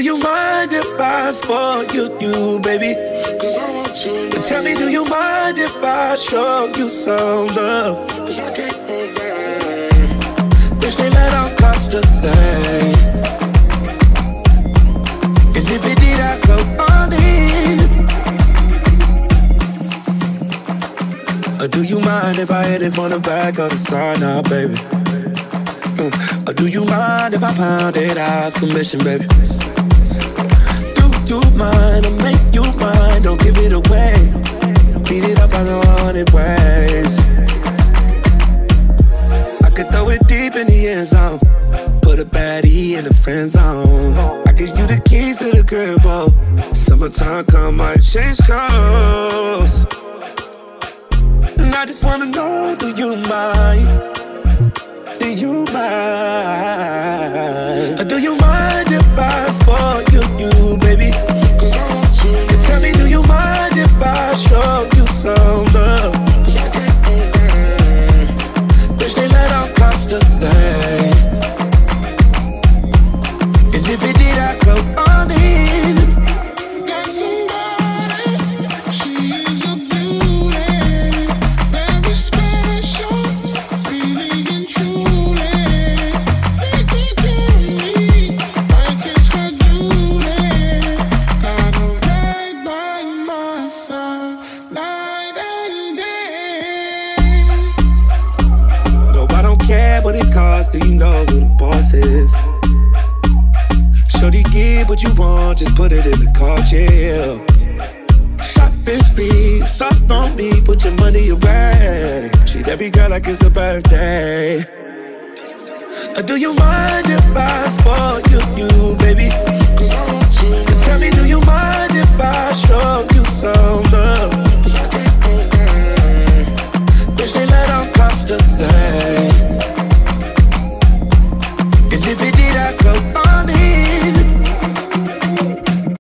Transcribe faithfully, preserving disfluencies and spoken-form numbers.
you mind if I spoil you, you, baby? Cause I want to. Tell me, do you mind if I show you some love? Cause I can't hold back. They say let on cost a thing, and if it did, I go on in. Or do you mind if I hit it from the back or the side now, baby? Mm. Or do you mind if I pound it out submission, baby? Do you mind? I'll make you mine. Don't give it away. Beat it up on a hundred ways. I could throw it deep in the end zone. Put a baddie in the friend zone. I give you the keys to the crib, oh. Summertime come, might change clothes. And I just wanna know, do you mind? Do you mind? Or do you mind if I spoil you, you, baby? Cause I want to. And tell me, do you mind if I show you some love? Cause I can't hold back. They say let on cost a thing, and if it did, I go on in. Got somebody, she is a beauty, very special, really and truly. Taking care of me like it's her duty. Got her right by my side, night and day. No, I don't care what it costs. Do you know who the boss is? Shorty, give what you want, just put it in the car, yeah. Shopping spree, soft on me, put your money away. Treat every girl like it's a birthday. Or do you mind if I spoil you, you, baby? Cause I want to. And tell me, do you mind if I show you some love? Cause I can't hold back. They say let on cost a thing, and if it did, I go on in.